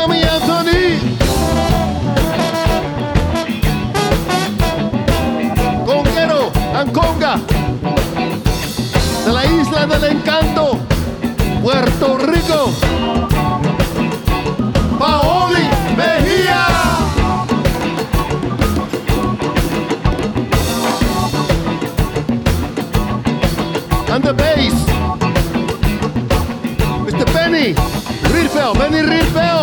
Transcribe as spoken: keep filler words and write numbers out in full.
Tommy Anthony. Conguero and Conga. De la Isla del Encanto, Puerto Rico. Paoli Mejía. And the bass, Mister Benny Rifel, Benny Rifel.